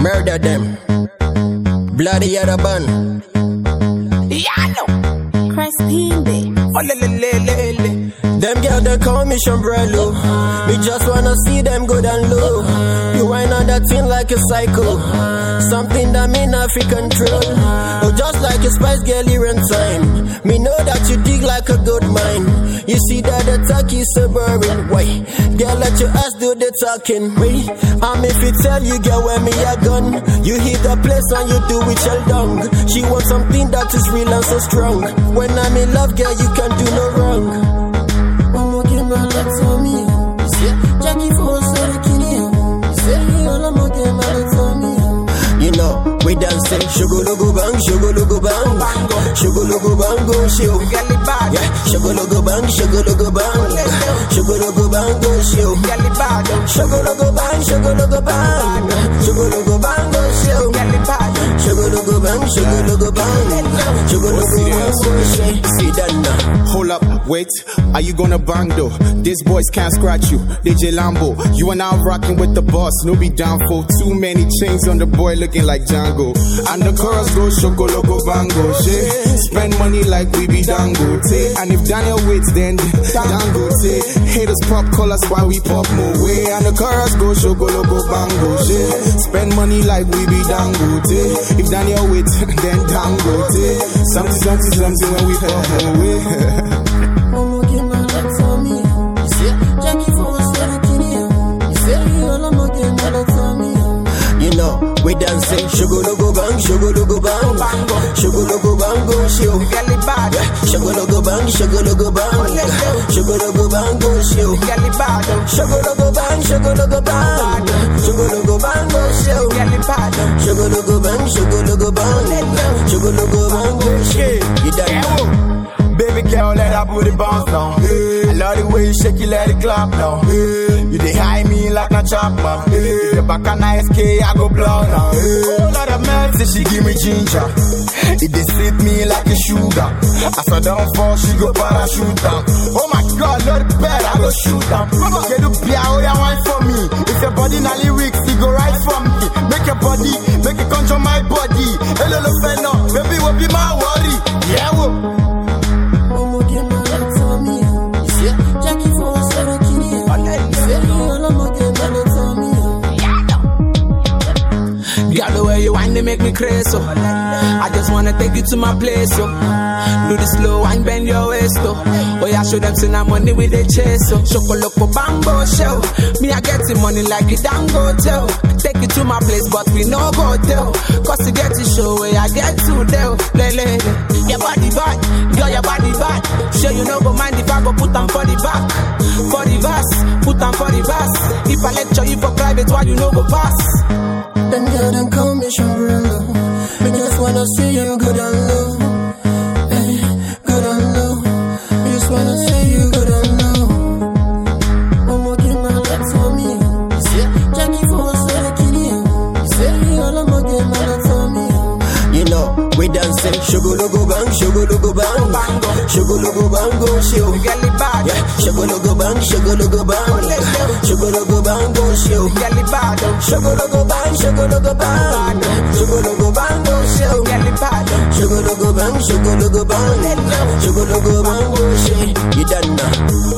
Murder them. Bloody other bun. Yano. Crispy, babe. Oh, le. Them girls they call me Chambrello. Me just wanna see them good and low. You whine on that thing like a psycho. Something that me not fi control. Oh, just like a Spice Girl here in time. Me know that you dig like a good mine. You see that the talk is so boring. Why? Girl, let your ass do the talking. Wait, if you tell you girl where me a gun, you hit the place and you do it your dung. She wants something that is real and so strong. When I'm in love, girl, you can do no wrong. You know, we dance sugar-logo bang, sugar-logo bang, sugar-logo bang, go show. Yeah, sugar-logo bang, sugar-logo bang, sugar-logo bang, go show. Sugar-logo bang, sugar-logo bang, sugar-logo bang, go show. Sugar-logo bang, sugar-logo bang, sugar-logo bang, go show. See that now. Hold up, wait, are you gonna bang though? These boys can't scratch you, DJ Lambo. You and I rocking with the boss, no be down for too many chains on the boy looking like Django. And the chorus goes Shoko-Loco Bango, shit. Spend money like we be Dangote. And if Daniel waits, then Dangote. Haters pop colors while we pop more way. And the chorus goes Shoko-Loco Bango, shit. Spend money like we be Dangote. If Daniel waits, then Dangote. Something when we pop more way. You know, we dancing sugar-logo bang, sugar-logo bang, sugar-logo bang, go show. Yeah, sugar-logo bang, sugar-logo bang, sugar-logo bang, go show. Sugar-logo bang, sugar-logo bang, sugar-logo bang, go show. Sugar-logo bang, sugar-logo bang, sugar-logo bang, go show. You done. Baby girl, let that booty bounce now. I love the way you shake it, let it clap now. You dey high me like a chopper. If your back a nice K, I go blow now. Oh, Lord of mercy, she give me ginger. It dey sweet me like a sugar. As I don't fall, she go parachute down. Oh my God, Lord, bad, I go shoot down. Get up here, oh yeah, wine for me. If your body na lyrics, you go right for me. Make your body, make it control my body. Hello, no, baby, will be my worry. Yeah, whoa. Girl, the way you whine, they make me crazy, so I just wanna take you to my place, so do the slow wine, bend your waist, so oh yeah, show them see that money with the chase, so Shoko-Loco Bambo show. Me, I get the money like it Dangote. Take you to my place, but we no go tell. Cause you get to show where I get to there. Your body bad, girl, your body bad. Sure you no go mind if I go put them for the back. For the verse, put them for the verse. If I lecture you for private, why you no go pass? Them girl, them call me Chambrello. Me just wanna see you good and low. Hey, good and low. Me just wanna see you good and low. One more game, my life for me. Jackie for the kitty. All I'm again, my life for me. You know, we dancing sugar-logo bang, sugar-logo bang, sugar-logo bang, go show. Yeah, sugar-logo bang, sugar-logo bang, sugar-logo bang, go show. Sugar-logo bang, sugar-logo bang, sugar-logo bang, go show. Sugar-logo bang, sugar-logo bang, sugar-logo bang, go show. You done now.